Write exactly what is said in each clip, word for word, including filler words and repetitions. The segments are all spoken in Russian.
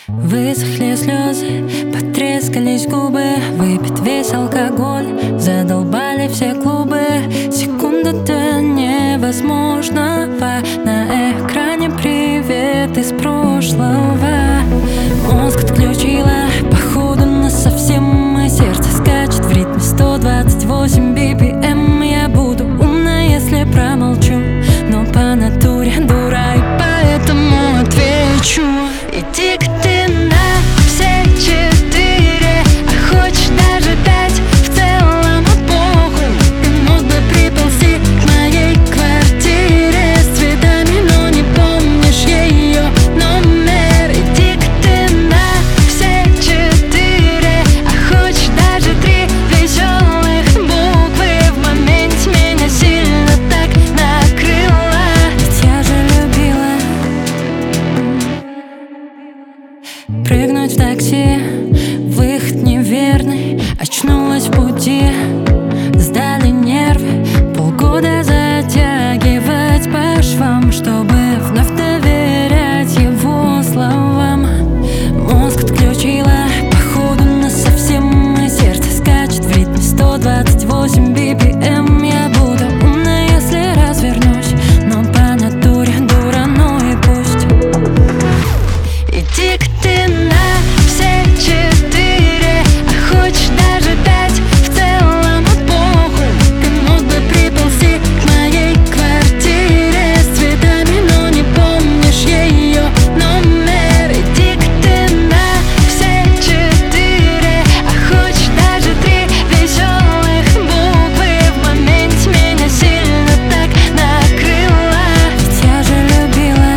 Высохли слезы, потрескались губы. Выпит весь алкоголь, задолбали все клубы. Секунда-то невозможного. На экране привет из прошлого. Мозг отключила, походу насовсем. Мое сердце скачет в ритме сто двадцать восемь би пи эм. Я буду умна, если промолчу, но по натуре дура, и поэтому отвечу. Иди-ка ты на все четыре, а хочешь даже пять, в целом похуй. Ты мог бы приползти к моей квартире с цветами, но не помнишь ее номер. Иди-ка ты на все четыре, а хочешь даже три веселых буквы. В моменте меня сильно так накрыло, ведь я же любила прыгнуть в такси, выход неверный. Очнулась в пути, сдали нервы. Полгода затягивать по швам, чтобы вновь доверять его словам. Мозг отключила, походу насовсем. Мое сердце скачет в ритме сто двадцать восемь би пи эм. Я буду умна, если развернусь, но по натуре дура, ну и пусть. Иди-ка ты на все четыре, а хочешь даже пять, в целом похуй. Ты мог бы приползти к моей квартире с цветами, но не помнишь ее номер. Иди-ка ты на все четыре, а хочешь даже три веселых буквы. В моменте меня сильно так накрыло, ведь я же любила.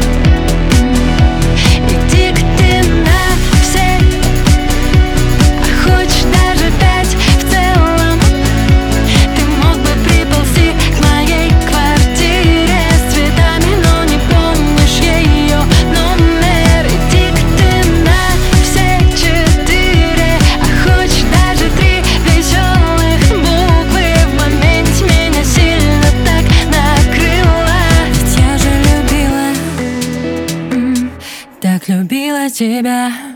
Иди-ка ты на все, а хочешь даже пять, в целом. Ты мог бы приползти к моей квартире с цветами, но не помнишь ее номер. Иди-ка ты на все четыре, а хочешь даже три веселых буквы. В моменте меня сильно так накрыло, ведь я же любила, м, так любила тебя.